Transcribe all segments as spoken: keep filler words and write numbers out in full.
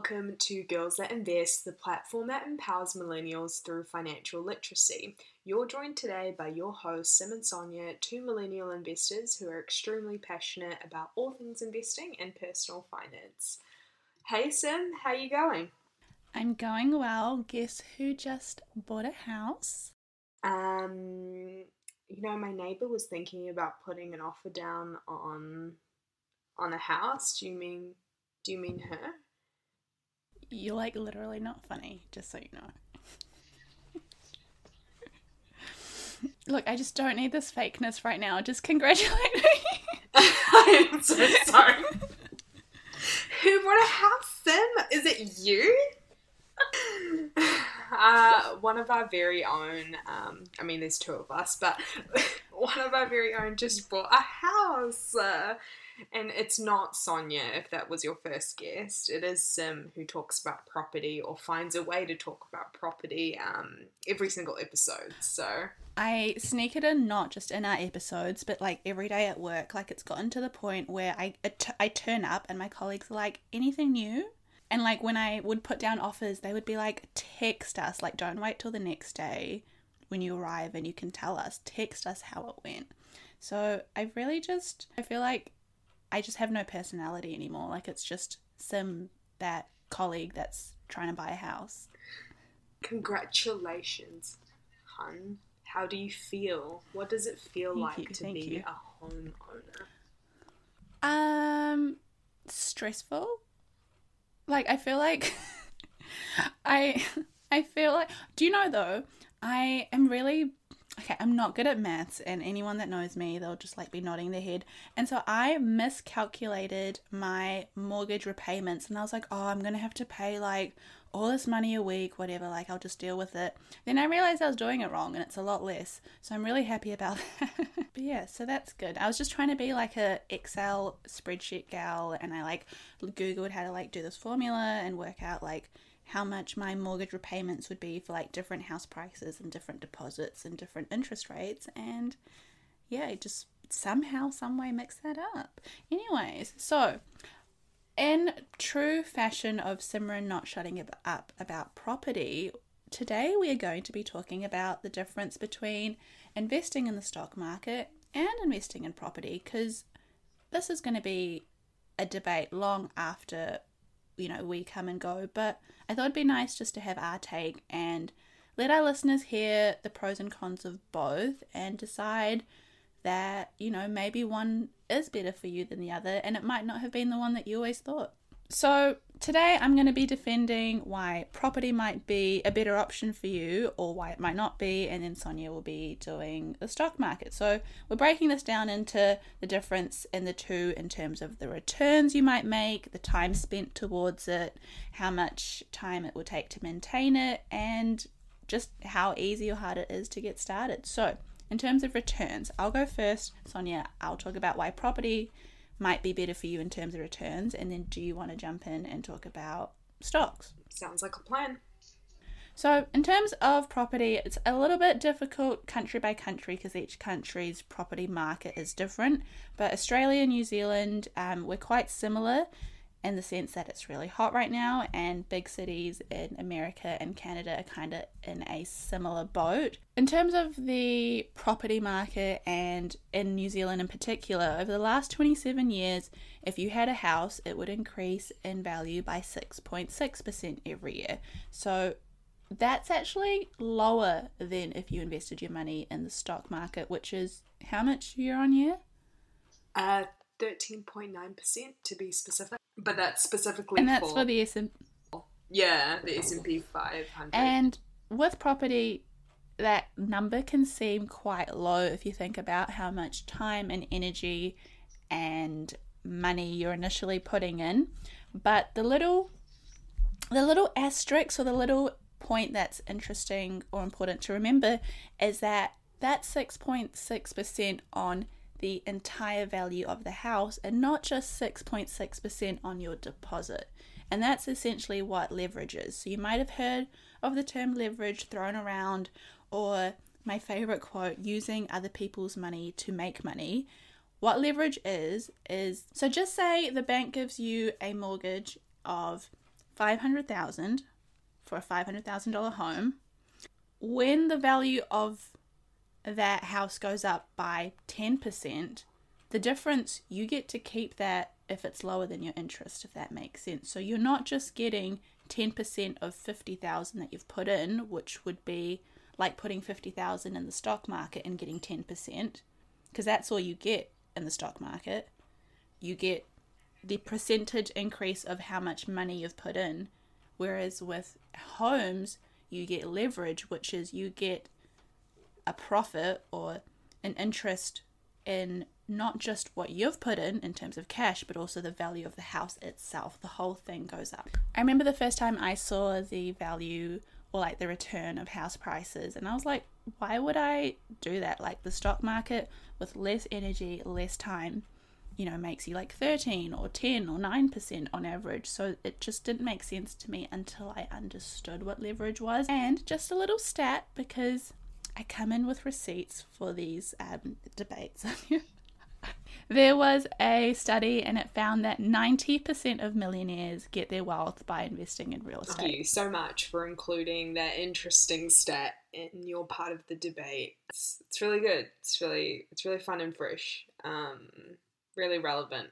welcome to Girls That Invest, the platform that empowers millennials through financial literacy. You're joined today by your hosts, Sim and Sonia, two millennial investors who are extremely passionate about all things investing and personal finance. Hey Sim, how you going? I'm going well. Guess who just bought a house? Um, you know, my neighbour was thinking about putting an offer down on on a house. Do you mean do you mean her? You're like literally not funny, just so you know. Look, I just don't need this fakeness right now. Just congratulate me. I'm so sorry. Who bought a house, Sim? Is it you? Uh, one of our very own, um, I mean there's two of us, but one of our very own just bought a house. Uh, and it's not Sonia, if that was your first guess. It is Sim who talks about property or finds a way to talk about property um, every single episode, so... I sneak it in not just in our episodes, but like every day at work. Like it's gotten to the point where I, I turn up and my colleagues are like, anything new? And like when I would put down offers, they would be like, text us. Like don't wait till the next day when you arrive and you can tell us. Text us how it went. So I really just, I feel like I just have no personality anymore. Like it's just Sim, that colleague that's trying to buy a house. Congratulations, hun. How do you feel? What does it feel Thank like you, to thank be you. a homeowner? Um, stressful. Like I feel like I I feel like. Do you know though? I am really okay. I'm not good at maths, and anyone that knows me, they'll just like be nodding their head. And so I miscalculated my mortgage repayments, and I was like, oh, I'm gonna have to pay like all this money a week, whatever, like I'll just deal with it. Then I realized I was doing it wrong and it's a lot less. So I'm really happy about that. But yeah, so that's good. I was just trying to be like a Excel spreadsheet gal, and I like Googled how to like do this formula and work out like how much my mortgage repayments would be for like different house prices and different deposits and different interest rates. And yeah, it just somehow, some way mix that up. Anyways, so in true fashion of Simran not shutting up about property, today we are going to be talking about the difference between investing in the stock market and investing in property, because this is going to be a debate long after, you know, we come and go. But I thought it'd be nice just to have our take and let our listeners hear the pros and cons of both and decide that, you know, maybe one is better for you than the other, and it might not have been the one that you always thought. So today I'm going to be defending why property might be a better option for you or why it might not be, and then Sonia will be doing the stock market. So we're breaking this down into the difference in the two in terms of the returns you might make, the time spent towards it, how much time it will take to maintain it, and just how easy or hard it is to get started. So in terms of returns, I'll go first. Sonia, I'll talk about why property might be better for you in terms of returns, and then do you want to jump in and talk about stocks? Sounds like a plan. So in terms of property, it's a little bit difficult country by country because each country's property market is different. But Australia and New Zealand, um, we're quite similar in the sense that it's really hot right now, and big cities in America and Canada are kind of in a similar boat. In terms of the property market, and in New Zealand in particular, over the last twenty-seven years, if you had a house, it would increase in value by six point six percent every year. So that's actually lower than if you invested your money in the stock market, which is how much year on year? Uh, thirteen point nine percent to be specific. But that's specifically and that's for, for the S and P. Yeah, the S and P five hundred. And with property, that number can seem quite low if you think about how much time and energy and money you're initially putting in. But the little, the little asterisk or the little point that's interesting or important to remember is that that's six point six percent on the entire value of the house, and not just six point six percent on your deposit. And that's essentially what leverage is. So you might have heard of the term leverage thrown around, or my favorite quote, using other people's money to make money. What leverage is, is, so just say the bank gives you a mortgage of five hundred thousand dollars for a five hundred thousand dollars home. When the value of that house goes up by ten percent, the difference, you get to keep that if it's lower than your interest, if that makes sense. So you're not just getting ten percent of fifty thousand that you've put in, which would be like putting fifty thousand in the stock market and getting ten percent, because that's all you get in the stock market. You get the percentage increase of how much money you've put in, whereas with homes, you get leverage, which is you get a profit or an interest in not just what you've put in in terms of cash, but also the value of the house itself. The whole thing goes up. I remember the first time I saw the value or like the return of house prices, and I was like, why would I do that? Like the stock market with less energy, less time, you know, makes you like thirteen or ten or nine percent on average. So it just didn't make sense to me until I understood what leverage was. And just a little stat, because I come in with receipts for these um, debates. There was a study and it found that ninety percent of millionaires get their wealth by investing in real estate. Thank you so much for including that interesting stat in your part of the debate. It's, it's really good. It's really it's really fun and fresh. Um, really relevant.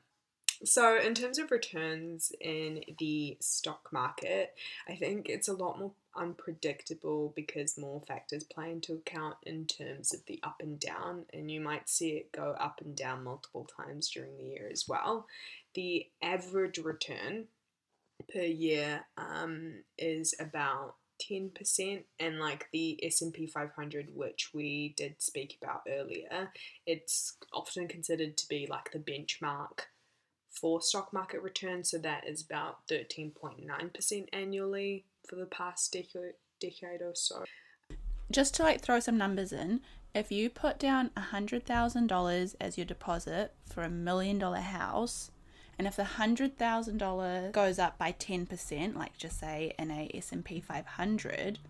So in terms of returns in the stock market, I think it's a lot more unpredictable because more factors play into account in terms of the up and down, and you might see it go up and down multiple times during the year as well. The average return per year um, is about ten percent, and like the S and P five hundred, which we did speak about earlier, it's often considered to be like the benchmark for stock market return, so that is about thirteen point nine percent annually for the past decade, decade or so. Just to like throw some numbers in, if you put down one hundred thousand dollars as your deposit for a million dollar house, and if the one hundred thousand dollars goes up by ten percent, like just say in a S and P five hundred,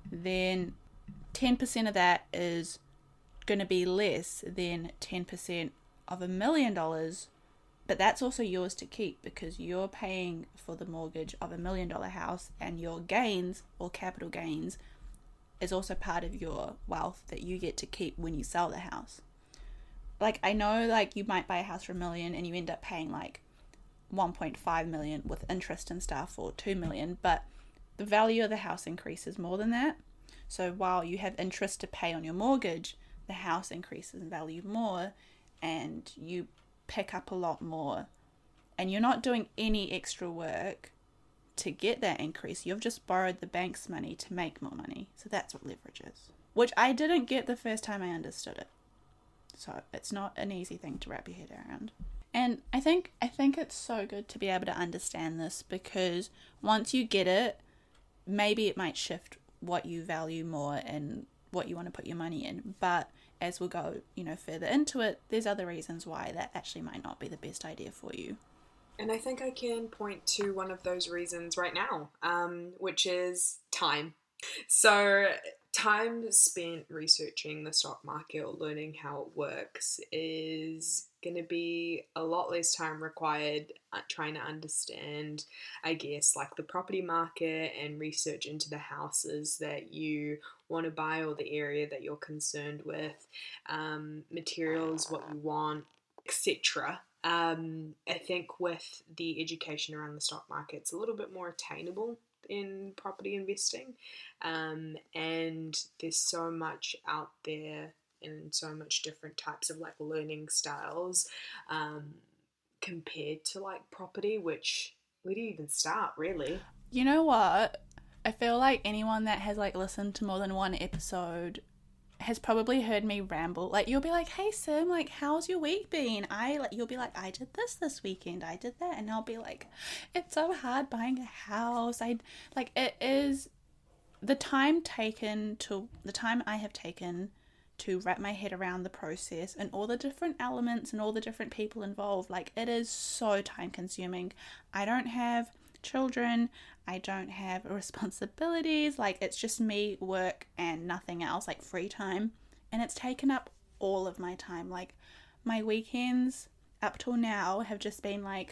then ten percent of that is going to be less than ten percent of a million dollars. But that's also yours to keep because you're paying for the mortgage of a million dollar house, and your gains or capital gains is also part of your wealth that you get to keep when you sell the house. Like I know like you might buy a house for a million and you end up paying like one point five million with interest and stuff, or two million, but the value of the house increases more than that. So while you have interest to pay on your mortgage, the house increases in value more and you pick up a lot more, and you're not doing any extra work to get that increase. You've just borrowed the bank's money to make more money. So that's what leverage is, which I didn't get the first time I understood it. So it's not an easy thing to wrap your head around. And I think I think it's so good to be able to understand this, because once you get it, maybe it might shift what you value more and what you want to put your money in. But as we'll go, you know, further into it, there's other reasons why that actually might not be the best idea for you. And I think I can point to one of those reasons right now, um, which is time. So time spent researching the stock market or learning how it works is going to be a lot less time required uh, trying to understand, I guess, like the property market and research into the houses that you want to buy or the area that you're concerned with, um, materials, what you want, et cetera. Um, I think with the education around the stock market, it's a little bit more attainable in property investing, um, and there's so much out there and so much different types of like learning styles um, compared to like property, which where do you even start really? You know what? I feel like anyone that has like listened to more than one episode has probably heard me ramble. Like you'll be like, hey Sim, like how's your week been? I like you'll be like, I did this this weekend, I did that, and I'll be like, it's so hard buying a house. I like it is the time taken to the time I have taken to wrap my head around the process and all the different elements and all the different people involved. Like it is so time consuming. I don't have children, I don't have responsibilities, like it's just me, work, and nothing else, like free time, and it's taken up all of my time. Like my weekends up till now have just been like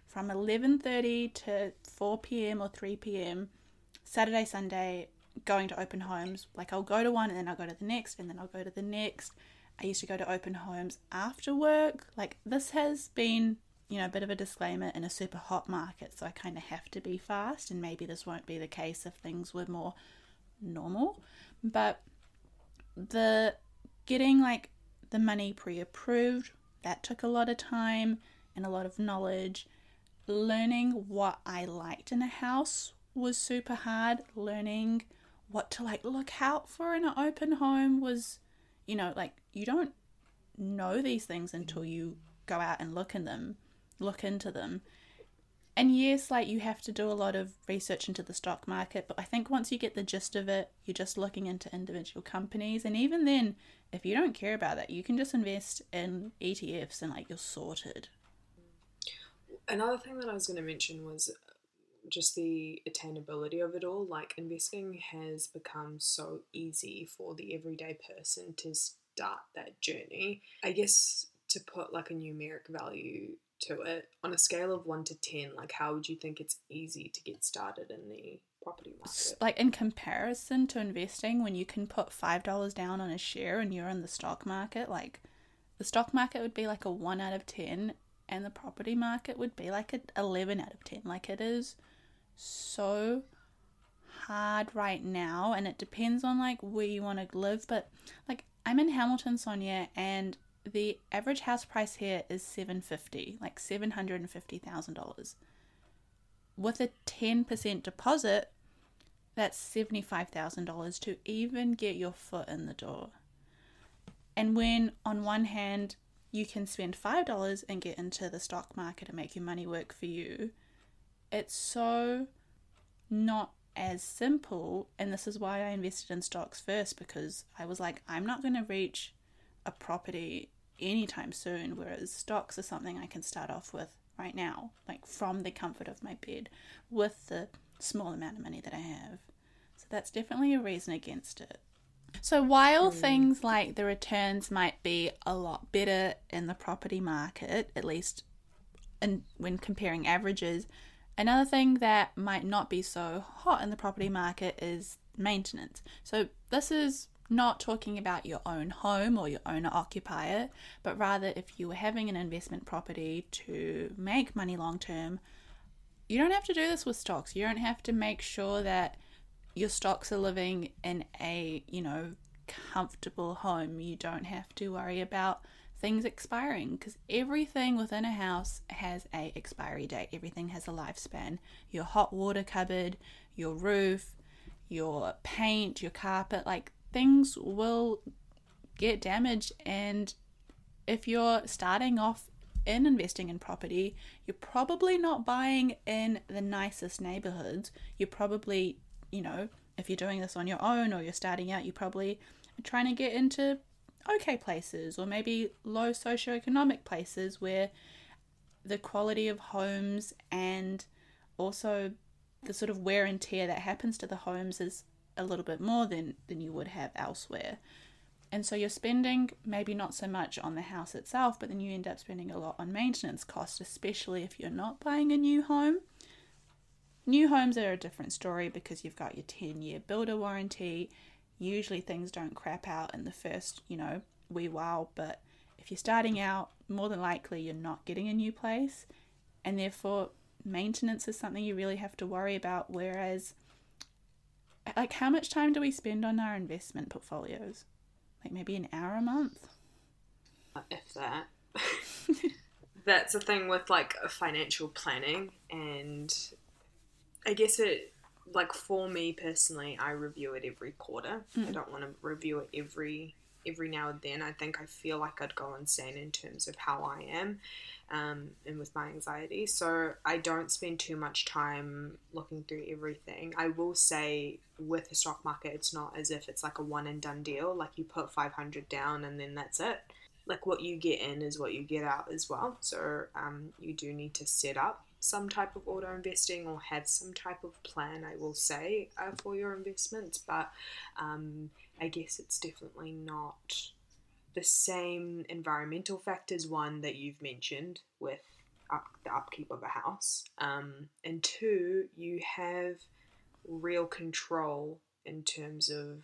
from eleven thirty to four p.m. or three p.m. Saturday, Sunday, going to open homes. Like, I'll go to one and then I'll go to the next and then I'll go to the next. I used to go to open homes after work. Like, this has been, you know, a bit of a disclaimer, in a super hot market, so I kind of have to be fast, and maybe this won't be the case if things were more normal. But the getting like the money pre-approved, that took a lot of time and a lot of knowledge. Learning what I liked in a house was super hard. Learning what to like look out for in an open home was, you know, like, you don't know these things until you go out and look in them, look into them. And yes, like, you have to do a lot of research into the stock market, but I think once you get the gist of it, you're just looking into individual companies. And even then, if you don't care about that, you can just invest in E T Fs and like, you're sorted. Another thing that I was going to mention was just the attainability of it all. Like, investing has become so easy for the everyday person to start that journey. I guess to put like a numeric value to it, on a scale of one to ten, like, how would you think it's easy to get started in the property market? Like, in comparison to investing, when you can put five dollars down on a share and you're in the stock market, like, the stock market would be like a one out of ten, and the property market would be like an eleven out of ten. Like, it is so hard right now, and it depends on like where you want to live. But like, I'm in Hamilton, Sonia, and the average house price here is seven hundred fifty thousand dollars, like seven hundred fifty thousand dollars. With a ten percent deposit, that's seventy-five thousand dollars to even get your foot in the door. And when on one hand you can spend five dollars and get into the stock market and make your money work for you, it's so not as simple. And this is why I invested in stocks first, because I was like, I'm not going to reach a property anytime soon, whereas stocks are something I can start off with right now, like from the comfort of my bed, with the small amount of money that I have. So that's definitely a reason against it. So while mm. things like the returns might be a lot better in the property market, at least in, when comparing averages, another thing that might not be so hot in the property market is maintenance. So this is not talking about your own home or your owner occupier, but rather if you were having an investment property to make money long term, you don't have to do this with stocks. You don't have to make sure that your stocks are living in a, you know, comfortable home. You don't have to worry about things expiring, because everything within a house has a expiry date. Everything has a lifespan. Your hot water cupboard, your roof, your paint, your carpet, like, things will get damaged. And if you're starting off in investing in property, you're probably not buying in the nicest neighborhoods. You're probably, you know, if you're doing this on your own or you're starting out, you probably are trying to get into okay places, or maybe low socioeconomic places where the quality of homes and also the sort of wear and tear that happens to the homes is a little bit more than, than you would have elsewhere. And so you're spending maybe not so much on the house itself, but then you end up spending a lot on maintenance costs, especially if you're not buying a new home. New homes are a different story because you've got your ten-year builder warranty. Usually things don't crap out in the first, you know, wee while, but if you're starting out, more than likely you're not getting a new place, and therefore maintenance is something you really have to worry about. Whereas, like, how much time do we spend on our investment portfolios? Like maybe an hour a month? If that. That's the thing with like financial planning, and I guess it, like for me personally, I review it every quarter. Mm. I don't want to review it every every now and then. I think I feel like I'd go insane in terms of how I am um, and with my anxiety. So I don't spend too much time looking through everything. I will say with the stock market, it's not as if it's like a one and done deal. Like you put five hundred down and then that's it. Like what you get in is what you get out as well. So um, you do need to set up some type of auto investing or have some type of plan, I will say, uh, for your investments. But um, I guess it's definitely not the same environmental factors, one that you've mentioned with up the upkeep of a house. Um, and two, you have real control in terms of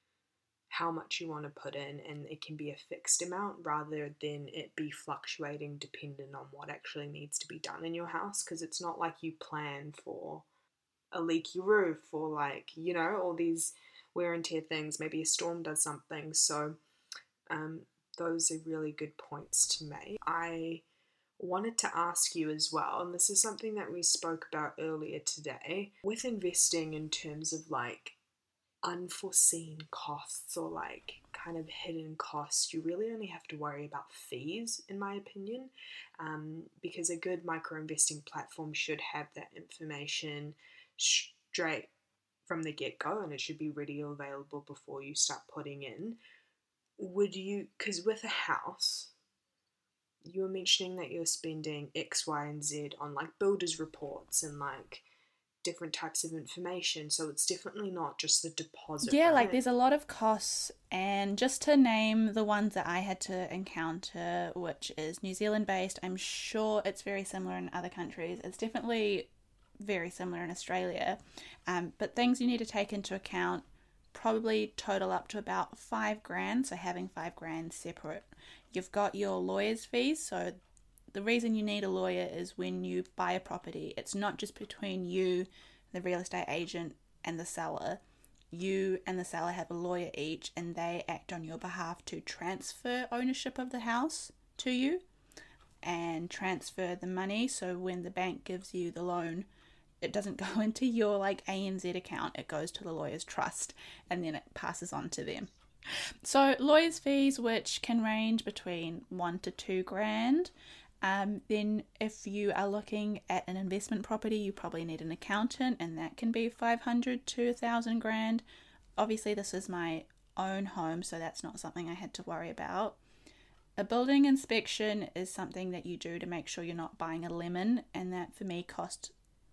how much you want to put in, and it can be a fixed amount rather than it be fluctuating dependent on what actually needs to be done in your house, because it's not like you plan for a leaky roof or like, you know, all these wear and tear things. Maybe a storm does something. So um, those are really good points to make. I wanted to ask you as well, and this is something that we spoke about earlier today, with investing in terms of like unforeseen costs or like kind of hidden costs, you really only have to worry about fees, in my opinion, um, because a good micro investing platform should have that information straight from the get-go, and it should be ready or available before you start putting in. Would you, because with a house, you were mentioning that you're spending X, Y, and Z on like builders reports and like different types of information, so it's definitely not just the deposit. Yeah, right? like there's a lot of costs, and just to name the ones that I had to encounter, which is New Zealand based, I'm sure it's very similar in other countries. It's definitely very similar in Australia, um, but things you need to take into account probably total up to about five grand, so having five grand separate. You've got your lawyer's fees, so the reason you need a lawyer is when you buy a property, it's not just between you, the real estate agent, and the seller. You and the seller have a lawyer each, and they act on your behalf to transfer ownership of the house to you and transfer the money. So when the bank gives you the loan, it doesn't go into your like A N Z account, it goes to the lawyer's trust, and then it passes on to them. So lawyer's fees, which can range between one to two grand. Um, then if you are looking at an investment property, you probably need an accountant, and that can be five hundred to a thousand grand. Obviously this is my own home, so that's not something I had to worry about. A building inspection is something that you do to make sure you're not buying a lemon, and that for me cost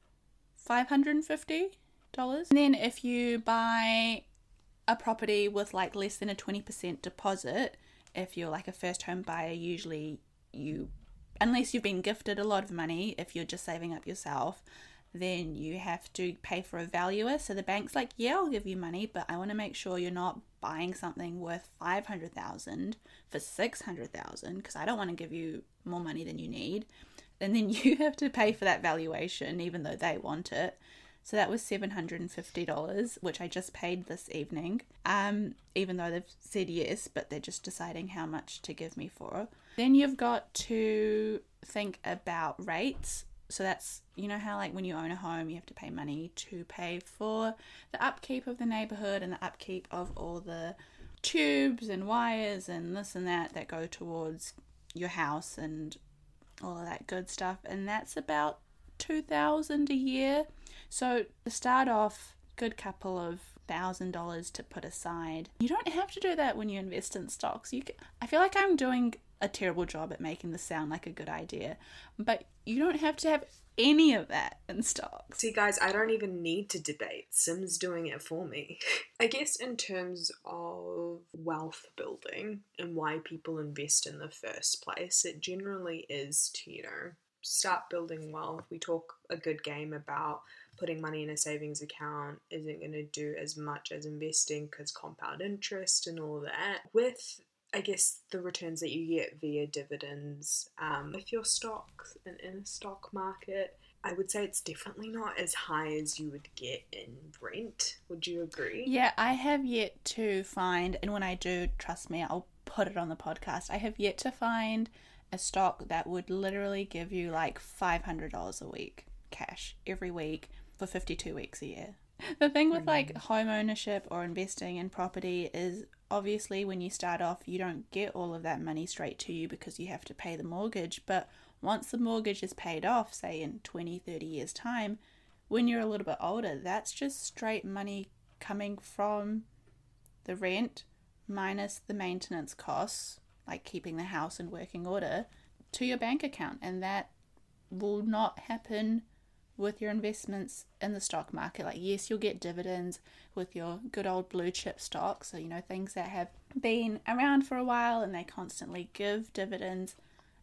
five hundred fifty dollars. And then if you buy a property with like less than a twenty percent deposit, if you're like a first home buyer, usually you, unless you've been gifted a lot of money, if you're just saving up yourself, then you have to pay for a valuer. So the bank's like, yeah, I'll give you money, but I want to make sure you're not buying something worth five hundred thousand for six hundred thousand, because I don't want to give you more money than you need. And then you have to pay for that valuation even though they want it. So that was seven hundred fifty dollars, which I just paid this evening, um, even though they've said yes, but they're just deciding how much to give me for. Then you've got to think about rates. So that's, you know how like when you own a home, you have to pay money to pay for the upkeep of the neighborhood and the upkeep of all the tubes and wires and this and that that go towards your house and all of that good stuff. And that's about two thousand dollars a year. So to start off, good couple of thousand dollars to put aside. You don't have to do that when you invest in stocks. You can, I feel like I'm doing a terrible job at making this sound like a good idea, but you don't have to have any of that in stocks. See guys, I don't even need to debate. Sim's doing it for me. I guess in terms of wealth building and why people invest in the first place, it generally is to, you know, start building wealth. We talk a good game about putting money in a savings account isn't going to do as much as investing because compound interest and all that. With, I guess, the returns that you get via dividends, um, if your stock's in, in a stock market, I would say it's definitely not as high as you would get in rent. Would you agree? Yeah, I have yet to find, and when I do, trust me, I'll put it on the podcast, I have yet to find a stock that would literally give you like five hundred dollars a week cash every week for fifty-two weeks a year. The thing with like home ownership or investing in property is obviously when you start off you don't get all of that money straight to you because you have to pay the mortgage, but once the mortgage is paid off, say in twenty, thirty years time, when you're a little bit older, that's just straight money coming from the rent minus the maintenance costs, like keeping the house in working order, to your bank account. And that will not happen with your investments in the stock market. Like, yes, you'll get dividends with your good old blue chip stocks, so you know, things that have been around for a while and they constantly give dividends,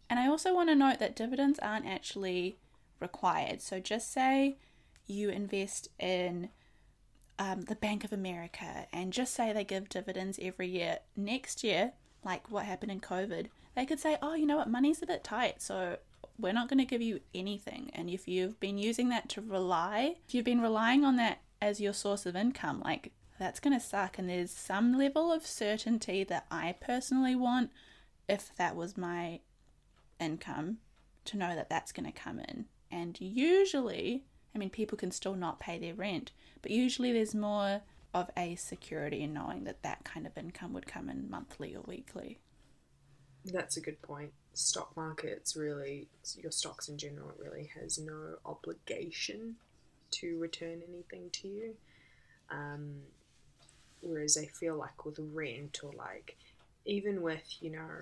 And I also want to note that dividends aren't actually required. So just say you invest in um, the Bank of America and just say they give dividends every year. Next year, like what happened in COVID, they could say, oh, you know what, money's a bit tight, so we're not going to give you anything. And if you've been using that to rely, if you've been relying on that as your source of income, like that's going to suck. And there's some level of certainty that I personally want, if that was my income, to know that that's going to come in. And usually, I mean, people can still not pay their rent, but usually there's more of a security in knowing that that kind of income would come in monthly or weekly. That's a good point. Stock markets really, your stocks in general, really has no obligation to return anything to you. Um, whereas I feel like with rent, or like even with, you know,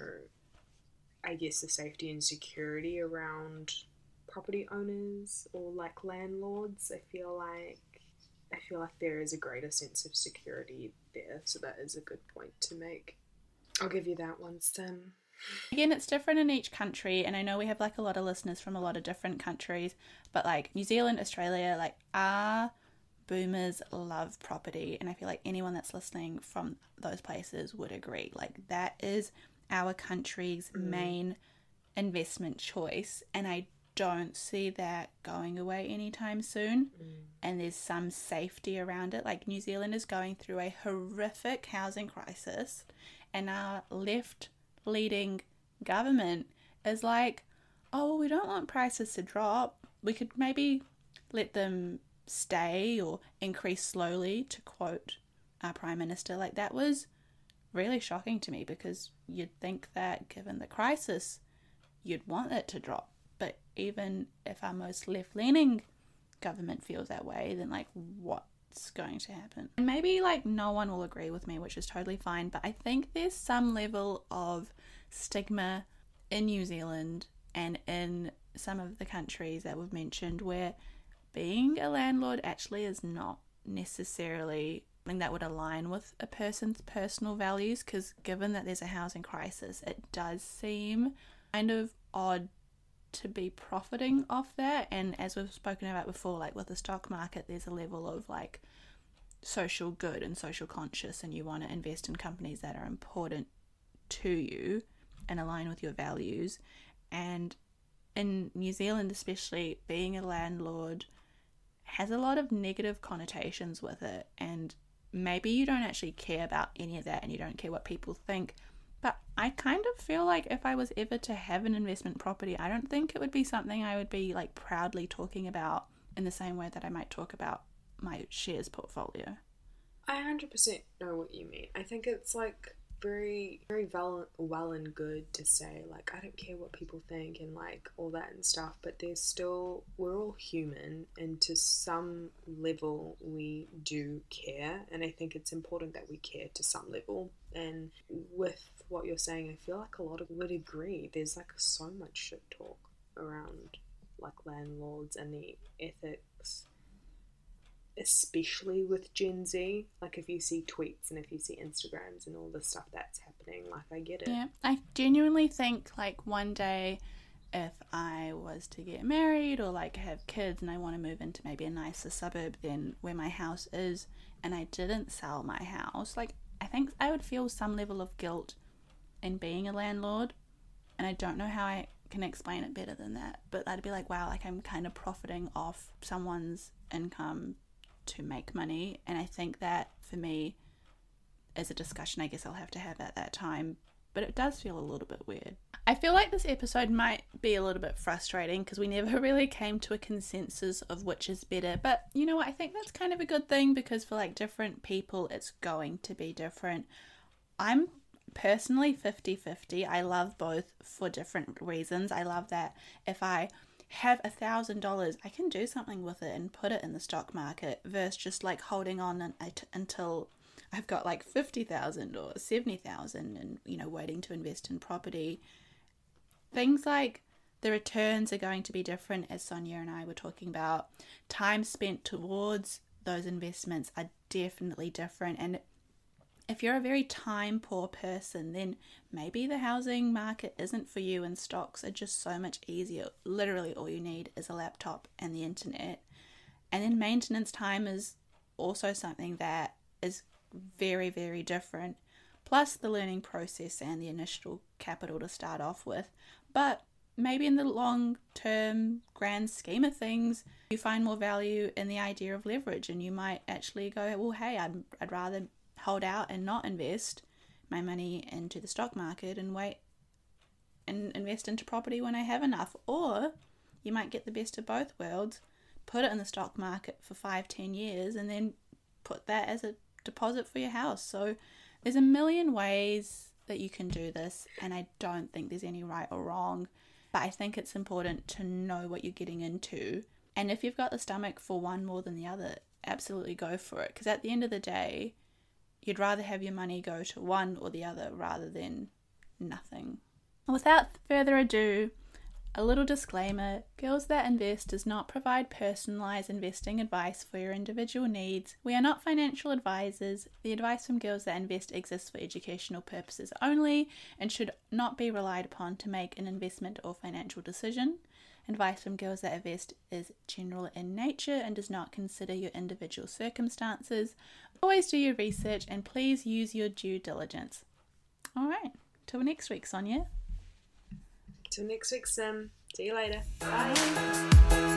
I guess the safety and security around property owners or like landlords, I feel like I feel like there is a greater sense of security there. So that is a good point to make. I'll give you that one, Sim. Again, it's different in each country, and I know we have like a lot of listeners from a lot of different countries, but like New Zealand, Australia, like our boomers love property, and I feel like anyone that's listening from those places would agree. Like that is our country's mm. main investment choice, and I don't see that going away anytime soon. Mm. And there's some safety around it. Like New Zealand is going through a horrific housing crisis, and our left leading government is like, oh, well, we don't want prices to drop. We could maybe let them stay or increase slowly, to quote our Prime Minister. Like that was really shocking to me, because you'd think that given the crisis, you'd want it to drop. But even if our most left-leaning government feels that way, then like what's going to happen? And maybe like no one will agree with me, which is totally fine, but I think there's some level of stigma in New Zealand and in some of the countries that we've mentioned where being a landlord actually is not necessarily something that would align with a person's personal values, because given that there's a housing crisis, it does seem kind of odd to be profiting off that. And as we've spoken about before, like with the stock market, there's a level of like social good and social conscious, and you want to invest in companies that are important to you and align with your values. And in New Zealand especially, being a landlord has a lot of negative connotations with it, and maybe you don't actually care about any of that and you don't care what people think. But I kind of feel like if I was ever to have an investment property, I don't think it would be something I would be like proudly talking about in the same way that I might talk about my shares portfolio. I one hundred percent know what you mean. I think it's like very, very well, well and good to say like, I don't care what people think and like all that and stuff, but there's still, we're all human, and to some level we do care, and I think it's important that we care to some level. And with what you're saying, I feel like a lot of would agree. There's like so much shit talk around like landlords and the ethics, especially with Gen Z. Like if you see tweets and if you see Instagrams and all the stuff that's happening, like I get it. Yeah, I genuinely think like one day if I was to get married or like have kids and I want to move into maybe a nicer suburb than where my house is, and I didn't sell my house, like I think I would feel some level of guilt in being a landlord, and I don't know how I can explain it better than that, but I'd be like, wow, like I'm kind of profiting off someone's income to make money. And I think that for me is a discussion I guess I'll have to have at that time, but it does feel a little bit weird. I feel like this episode might be a little bit frustrating because we never really came to a consensus of which is better, but you know what, I think that's kind of a good thing, because for like different people it's going to be different. I'm personally fifty-fifty. I love both for different reasons. I love that if I have a thousand dollars, I can do something with it and put it in the stock market, versus just like holding on until I've got like fifty thousand or seventy thousand and, you know, waiting to invest in property. Things like the returns are going to be different, as Sonia and I were talking about. Time spent towards those investments are definitely different, and If you're a very time poor person, then maybe the housing market isn't for you and stocks are just so much easier. Literally all you need is a laptop and the internet. And then maintenance time is also something that is very, very different. Plus the learning process and the initial capital to start off with. But maybe in the long-term grand scheme of things, you find more value in the idea of leverage, and you might actually go, well, hey, I'd, I'd rather hold out and not invest my money into the stock market and wait and invest into property when I have enough. Or you might get the best of both worlds, put it in the stock market for five, ten years, and then put that as a deposit for your house. So there's a million ways that you can do this, and I don't think there's any right or wrong, but I think it's important to know what you're getting into. And if you've got the stomach for one more than the other, absolutely go for it, because at the end of the day, you'd rather have your money go to one or the other rather than nothing. Without further ado, a little disclaimer: Girls That Invest does not provide personalised investing advice for your individual needs. We are not financial advisors. The advice from Girls That Invest exists for educational purposes only and should not be relied upon to make an investment or financial decision. Advice from Girls That Invest is general in nature and does not consider your individual circumstances. Always do your research and please use your due diligence. Alright, till next week, Sonia. Till next week, Sim. See you later. Bye.